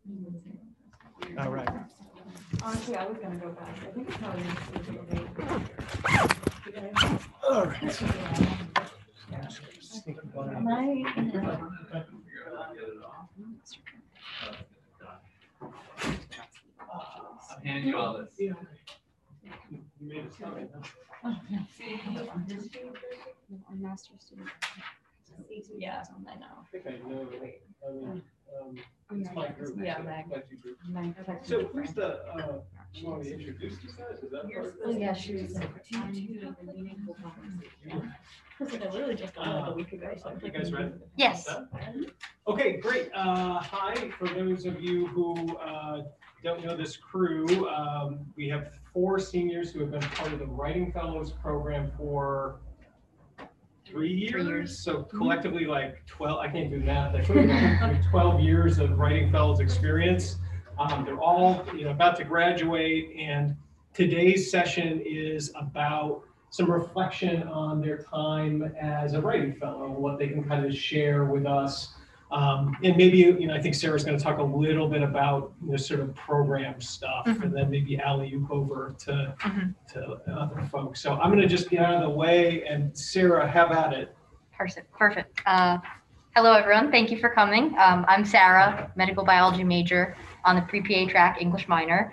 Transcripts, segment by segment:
All right. Honestly, I was gonna go back. I think it's probably. All right. Sneak by. Am I? I'll hand you all this. You made it sound Our master student. Yeah, I know. I think I know. I mean, It's my group. Yeah, Meg. My two groups. So who's the, you want me to introduce you guys? Is that part? Oh, yeah, she was. I literally just got out a week ago, so I'm You guys ready? Yes. Okay, great. Hi, for those of you who don't know this crew, we have 4 seniors who have been part of the Writing Fellows program for 3 years. 3 years. So collectively, like 12, I can't do math, like 12 years of Writing Fellows experience. They're all about to graduate, and today's session is about some reflection on their time as a writing fellow, what they can kind of share with us. And maybe, I think Sarah's going to talk a little bit about sort of program stuff, and then maybe alley-oop over to other folks. So I'm going to just get out of the way, and Sarah, have at it. Perfect. Hello, everyone. Thank you for coming. I'm Sarah, medical biology major on the pre-PA track, English minor.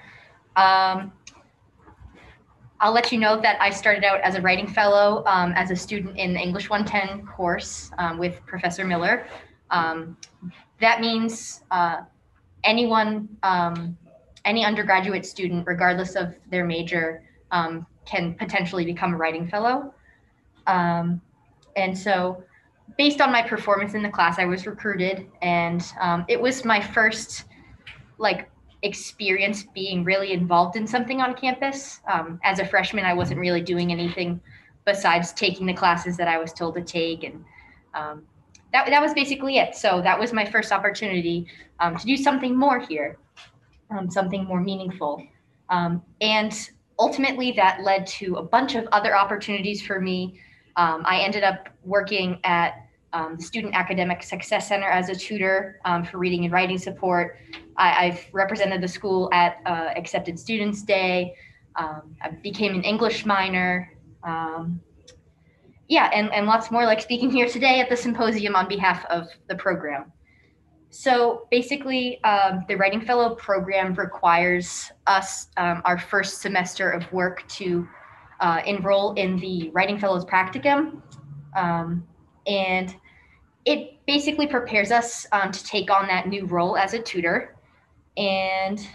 I'll let you know that I started out as a writing fellow as a student in the English 110 course with Professor Miller. That means anyone, any undergraduate student, regardless of their major, can potentially become a writing fellow. And so based on my performance in the class, I was recruited, and it was my first experience being really involved in something on campus. As a freshman, I wasn't really doing anything besides taking the classes that I was told to take, and that was basically it. So that was my first opportunity to do something more here, something more meaningful. And ultimately, that led to a bunch of other opportunities for me. I ended up working at the Student Academic Success Center as a tutor for reading and writing support. I've represented the school at Accepted Students Day. I became an English minor. And lots more, like speaking here today at the symposium on behalf of the program. So basically, the Writing Fellow program requires us, our first semester of work, to enroll in the Writing Fellows Practicum. And it basically prepares us to take on that new role as a tutor. And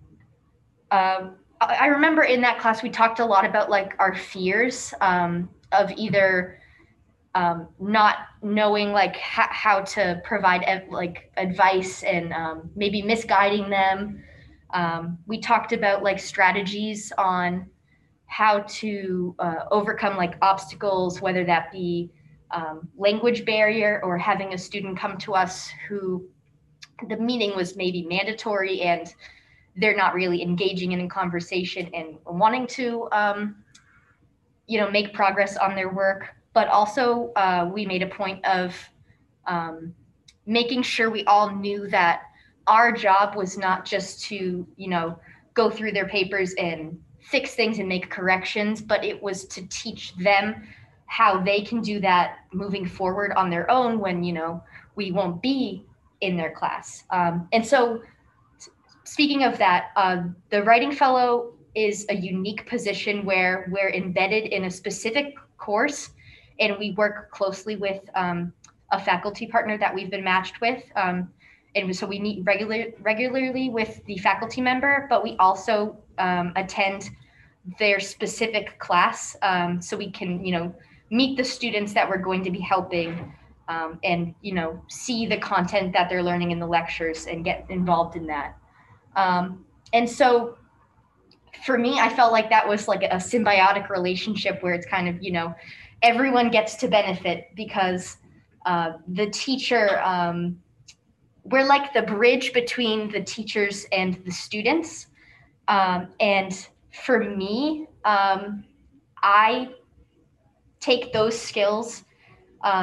I remember in that class, we talked a lot about our fears of either not knowing how to provide advice and maybe misguiding them. We talked about strategies on how to overcome obstacles, whether that be language barrier or having a student come to us who the meeting was maybe mandatory and they're not really engaging in a conversation and wanting to make progress on their work. But also we made a point of making sure we all knew that our job was not just to go through their papers and fix things and make corrections, but it was to teach them how they can do that moving forward on their own when we won't be in their class. And so speaking of that, the Writing Fellow is a unique position where we're embedded in a specific course, and we work closely with a faculty partner that we've been matched with. And so we meet regularly with the faculty member, but we also attend their specific class so we can, meet the students that we're going to be helping and, see the content that they're learning in the lectures and get involved in that. And so for me, I felt like that was a symbiotic relationship where it's kind of, everyone gets to benefit because the teacher, we're like the bridge between the teachers and the students. And for me, I take those skills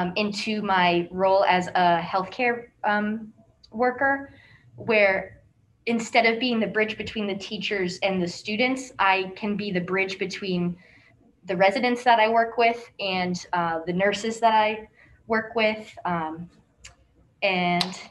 into my role as a healthcare worker, where instead of being the bridge between the teachers and the students, I can be the bridge between the residents that I work with and the nurses that I work with. And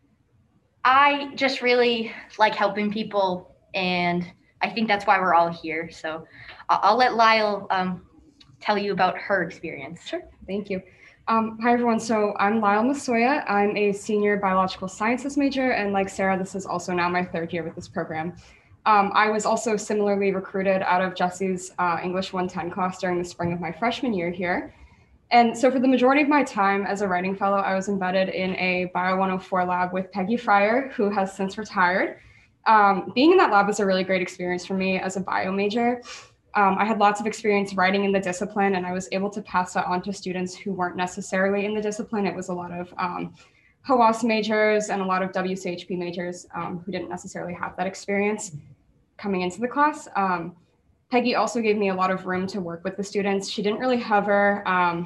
I just really like helping people, and I think that's why we're all here. So I'll let Lyle tell you about her experience. Sure, thank you. Hi everyone, so I'm Lyle Masoya. I'm a senior biological sciences major, and like Sarah, this is also now my third year with this program. I was also similarly recruited out of Jesse's English 110 class during the spring of my freshman year here. And so for the majority of my time as a writing fellow, I was embedded in a Bio 104 lab with Peggy Fryer, who has since retired. Being in that lab was a really great experience for me as a bio major. I had lots of experience writing in the discipline, and I was able to pass that on to students who weren't necessarily in the discipline. It was a lot of HOAS majors and a lot of WCHP majors who didn't necessarily have that experience coming into the class. Peggy also gave me a lot of room to work with the students. She didn't really hover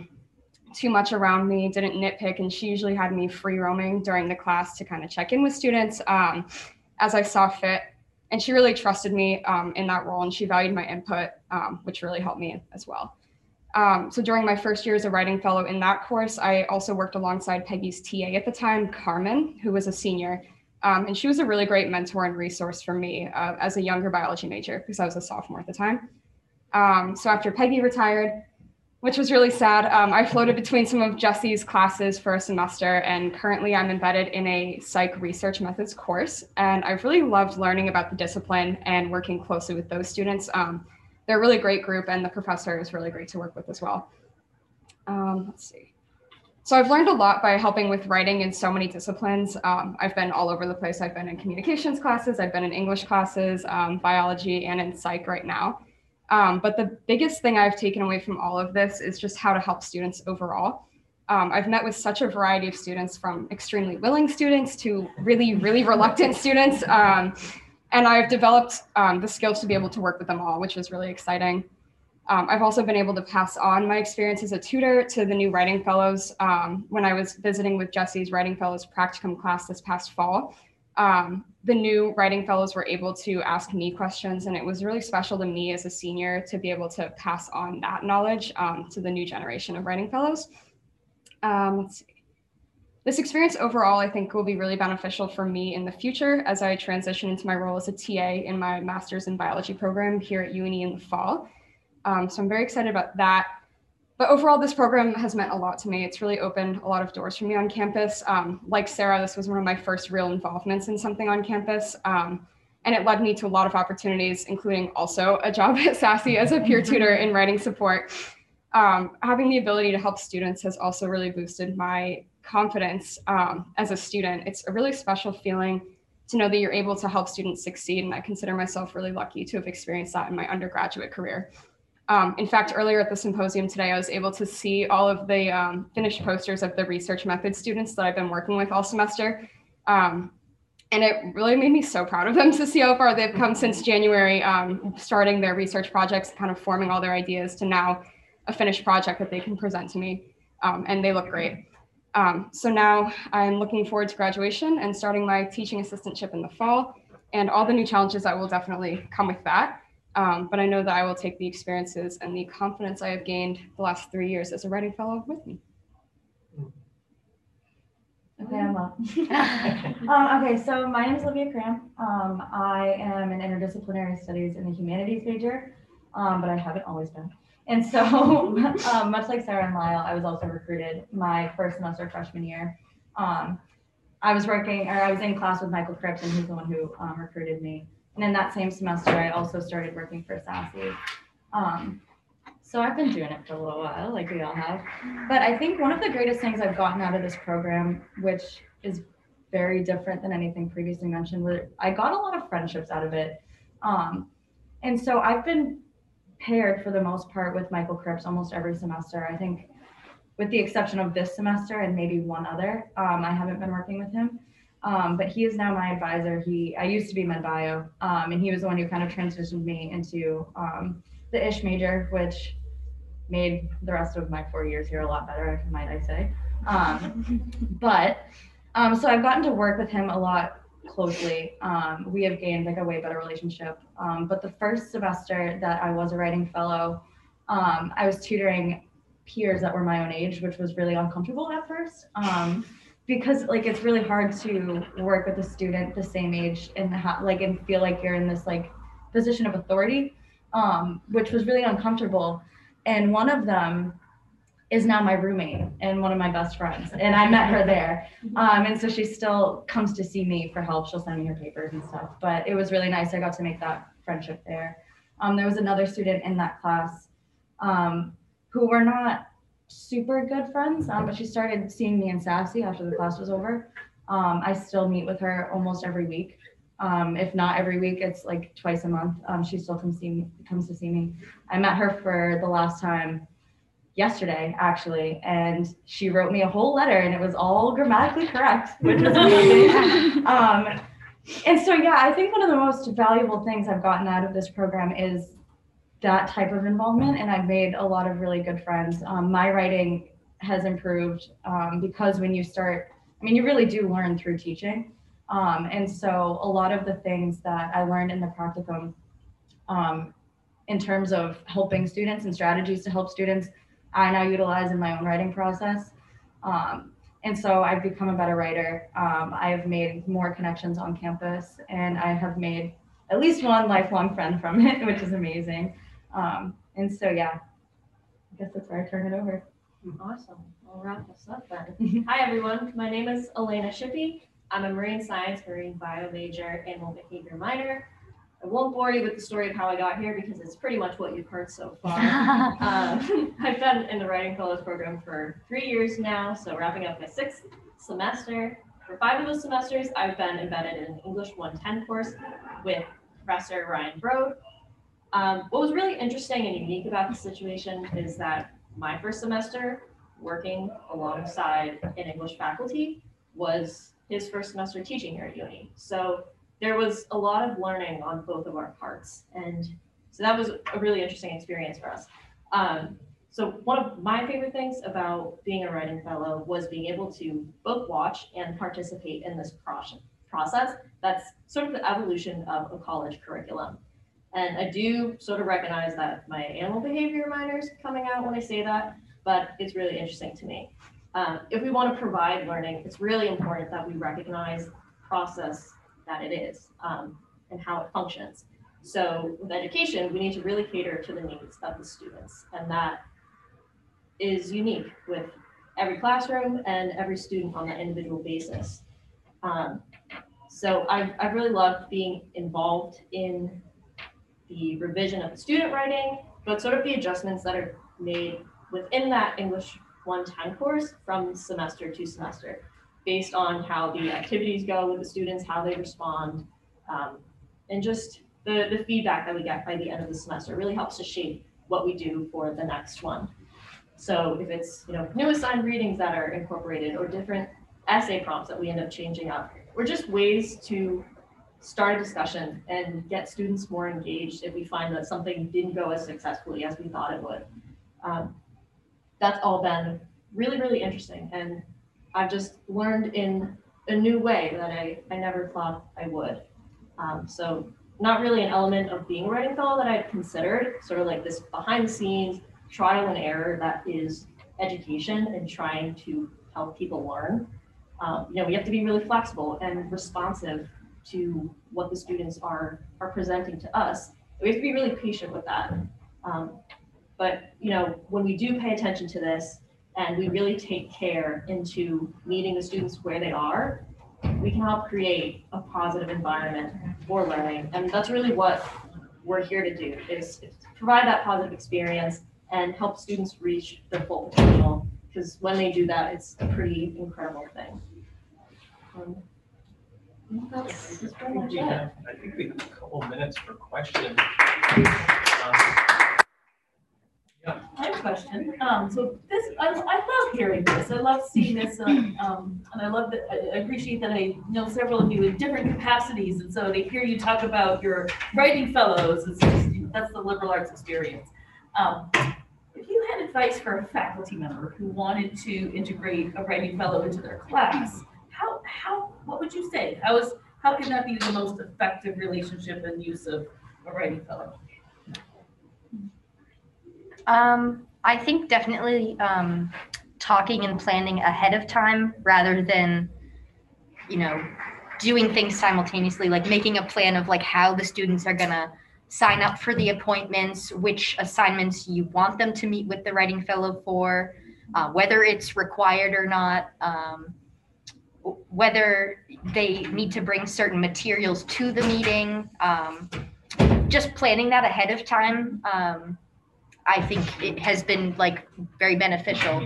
too much around me, didn't nitpick, and she usually had me free roaming during the class to kind of check in with students as I saw fit. And she really trusted me in that role, and she valued my input, which really helped me as well. So during my first year as a writing fellow in that course, I also worked alongside Peggy's TA at the time, Carmen, who was a senior. And she was a really great mentor and resource for me as a younger biology major, because I was a sophomore at the time. So after Peggy retired, which was really sad, I floated between some of Jesse's classes for a semester, and currently I'm embedded in a psych research methods course. And I've really loved learning about the discipline and working closely with those students. They're a really great group, and the professor is really great to work with as well. Let's see. So I've learned a lot by helping with writing in so many disciplines. I've been all over the place. I've been in communications classes, I've been in English classes, biology, and in psych right now. But the biggest thing I've taken away from all of this is just how to help students overall. I've met with such a variety of students, from extremely willing students to really, really reluctant students. And I've developed the skills to be able to work with them all, which is really exciting. I've also been able to pass on my experience as a tutor to the new writing fellows. When I was visiting with Jesse's writing fellows practicum class this past fall, the new writing fellows were able to ask me questions, and it was really special to me as a senior to be able to pass on that knowledge to the new generation of writing fellows. Let's see. This experience overall, I think, will be really beneficial for me in the future as I transition into my role as a TA in my master's in biology program here at UNE in the fall. So I'm very excited about that. But overall, this program has meant a lot to me. It's really opened a lot of doors for me on campus. Like Sarah, this was one of my first real involvements in something on campus. And it led me to a lot of opportunities, including also a job at SASE as a peer tutor in writing support. Having the ability to help students has also really boosted my confidence as a student. It's a really special feeling to know that you're able to help students succeed. And I consider myself really lucky to have experienced that in my undergraduate career. In fact, earlier at the symposium today, I was able to see all of the finished posters of the research methods students that I've been working with all semester. And it really made me so proud of them to see how far they've come since January, starting their research projects, kind of forming all their ideas to now a finished project that they can present to me. And they look great. So now I'm looking forward to graduation and starting my teaching assistantship in the fall, and all the new challenges that will definitely come with that. But I know that I will take the experiences and the confidence I have gained the last 3 years as a writing fellow with me. Okay, I'm up. Okay, so my name is Olivia Cram. I am an interdisciplinary studies in the humanities major, but I haven't always been. And so, much like Sarah and Lyle, I was also recruited my first semester freshman year. I was in class with Michael Cripps, and he's the one who recruited me. And in that same semester, I also started working for SASE. So I've been doing it for a little while, like we all have. But I think one of the greatest things I've gotten out of this program, which is very different than anything previously mentioned, where I got a lot of friendships out of it. And so I've been paired for the most part with Michael Cripps almost every semester. I think with the exception of this semester and maybe one other, I haven't been working with him. But he is now my advisor. I used to be med bio, and he was the one who kind of transitioned me into the ISH major, which made the rest of my 4 years here a lot better, might I say. So I've gotten to work with him a lot closely. We have gained like a way better relationship. But the first semester that I was a writing fellow, I was tutoring peers that were my own age, which was really uncomfortable at first. Because like it's really hard to work with a student the same age and and feel like you're in this like position of authority, which was really uncomfortable. And one of them is now my roommate and one of my best friends, and I met her there. And so she still comes to see me for help. She'll send me her papers and stuff. But it was really nice. I got to make that friendship there. There was another student in that class who were not super good friends, but she started seeing me in Sassy after the class was over. I still meet with her almost every week. If not every week, it's like twice a month. She still comes to see me. I met her for the last time yesterday, actually, and she wrote me a whole letter, and it was all grammatically correct, which was amazing. And so, yeah, I think one of the most valuable things I've gotten out of this program is that type of involvement, and I've made a lot of really good friends. My writing has improved because when you start, I mean, you really do learn through teaching. And so a lot of the things that I learned in the practicum in terms of helping students and strategies to help students, I now utilize in my own writing process. And so I've become a better writer. I've made more connections on campus, and I have made at least one lifelong friend from it, which is amazing. And so, yeah, I guess that's where I turn it over. Awesome. We'll wrap this up then. Hi, everyone. My name is Elena Shippey. I'm a marine science, marine bio major, animal behavior minor. I won't bore you with the story of how I got here because it's pretty much what you've heard so far. I've been in the Writing Fellows program for 3 years now, so wrapping up my 6th semester. For 5 of those semesters, I've been embedded in an English 110 course with Professor Ryan Brode. What was really interesting and unique about the situation is that my first semester working alongside an English faculty was his first semester teaching here at uni. So there was a lot of learning on both of our parts. And so that was a really interesting experience for us. So one of my favorite things about being a writing fellow was being able to both watch and participate in this process that's sort of the evolution of a college curriculum. And I do sort of recognize that my animal behavior minor is coming out when I say that, but it's really interesting to me. If we want to provide learning, it's really important that we recognize the process that it is and how it functions. So with education, we need to really cater to the needs of the students, and that is unique with every classroom and every student on an individual basis. So I've really loved being involved in the revision of the student writing, but sort of the adjustments that are made within that English 110 course from semester to semester, based on how the activities go with the students, how they respond, and just the feedback that we get by the end of the semester really helps to shape what we do for the next one. So if it's new assigned readings that are incorporated or different essay prompts that we end up changing up, or just ways to start a discussion and get students more engaged if we find that something didn't go as successfully as we thought it would. That's all been really, really interesting. And I've just learned in a new way that I never thought I would. So not really an element of being a writing fellow that I've considered, sort of like this behind the scenes trial and error that is education and trying to help people learn. We have to be really flexible and responsive to what the students are presenting to us. We have to be really patient with that. But when we do pay attention to this and we really take care into meeting the students where they are, we can help create a positive environment for learning. And that's really what we're here to do, is provide that positive experience and help students reach their full potential. Because when they do that, it's a pretty incredible thing. That's pretty much it. I think we have a couple minutes for questions. I have a question. So this, I love hearing this. I love seeing this, and I love that. I appreciate that I know several of you in different capacities, and so to hear you talk about your writing fellows, it's just, that's the liberal arts experience. If you had advice for a faculty member who wanted to integrate a writing fellow into their class, what would you say? How how can that be the most effective relationship and use of a writing fellow? I think definitely talking and planning ahead of time rather than, doing things simultaneously, like making a plan of like how the students are gonna sign up for the appointments, which assignments you want them to meet with the writing fellow for, whether it's required or not, whether they need to bring certain materials to the meeting, just planning that ahead of time. I think it has been like very beneficial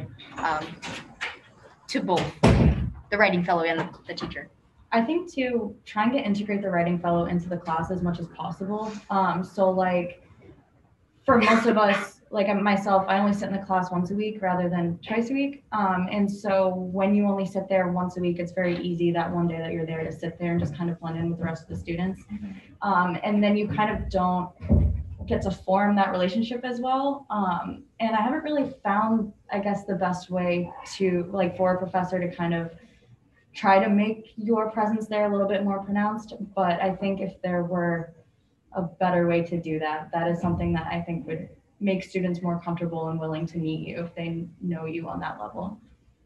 to both the writing fellow and the teacher. I think too, trying to integrate the writing fellow into the class as much as possible. So like for most of us, like myself, I only sit in the class once a week rather than twice a week. And so when you only sit there once a week, it's very easy that one day that you're there to sit there and just kind of blend in with the rest of the students. And then you kind of don't get to form that relationship as well. And I haven't really found, I guess, the best way to like for a professor to kind of try to make your presence there a little bit more pronounced. But I think if there were a better way to do that, that is something that I think would make students more comfortable and willing to meet you if they know you on that level.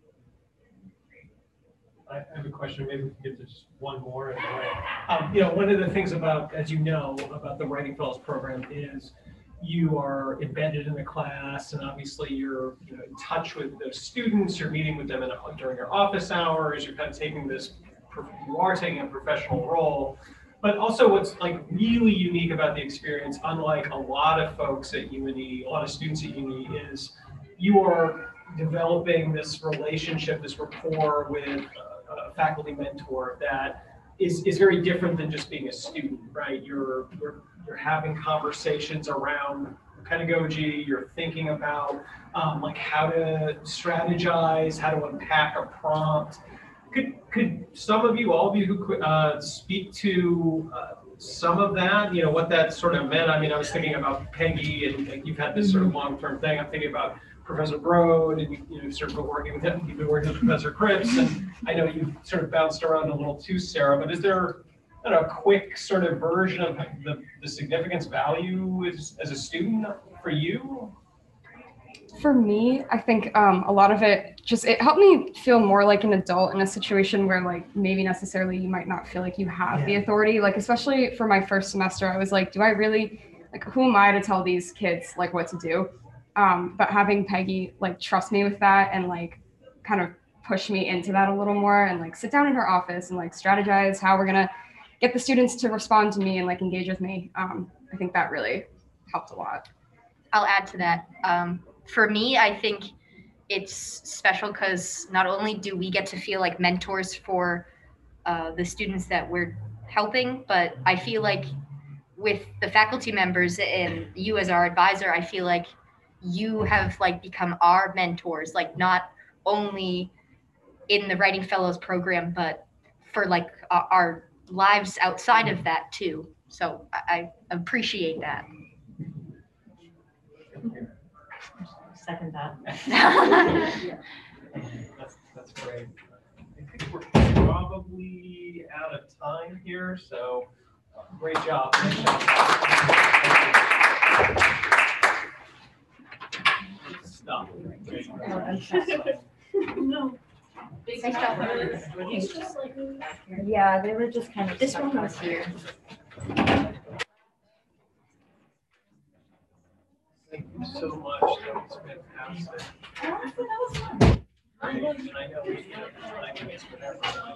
I have a question, maybe we can get to just one more. One of the things about, as you know, about the Writing Fellows program is you are embedded in the class, and obviously you're in touch with those students, you're meeting with them during your office hours, you're kind of taking you are taking a professional role. But also what's like really unique about the experience, unlike a lot of folks at UNE, a lot of students at UNE, is you are developing this relationship, this rapport with a faculty mentor that is very different than just being a student, right? You're having conversations around pedagogy, you're thinking about like how to strategize, how to unpack a prompt. Could some of you, all of you who could speak to some of that, what that sort of meant? I mean, I was thinking about Peggy, and like, you've had this sort of long-term thing. I'm thinking about Professor Broad, and you've sort of been working with him. You've been working with Professor Cripps, and I know you've sort of bounced around a little too, Sarah. But is there, a quick sort of version of the significance value as a student for you? For me, I think a lot of it helped me feel more like an adult in a situation where like maybe necessarily you might not feel like you have the authority. Like especially for my first semester, I was like, do I really, like, who am I to tell these kids like what to do? But having Peggy like trust me with that and like kind of push me into that a little more and like sit down in her office and like strategize how we're gonna get the students to respond to me and like engage with me. I think that really helped a lot. I'll add to that. For me, I think it's special because not only do we get to feel like mentors for the students that we're helping, but I feel like with the faculty members and you as our advisor, I feel like you have like become our mentors, like not only in the Writing Fellows program, but for like our lives outside of that too. So I appreciate that. Second that. That's great. I think we're probably out of time here, so great job. Great job. Good stuff. Great. No. Nice job. Yeah, they were just kind of. This one was here. Thank you so much. That was fantastic. Great. I know I guess whatever.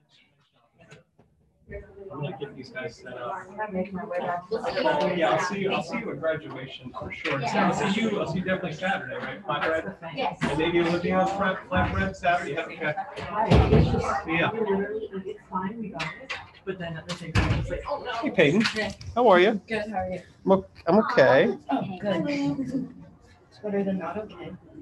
I'm gonna get these guys set up. I'm making my way back. Yeah, I'll see you at graduation for sure. So I'll see you definitely Saturday, right? Flatbread? Yes. And maybe Olivia on flatbread Saturday. Yeah, okay. Yeah. It's fine, we got it. But then at the same time, it's like, oh no. Hey Peyton, how are you? Good, how are you? I'm okay. Oh, good. It's better than not okay.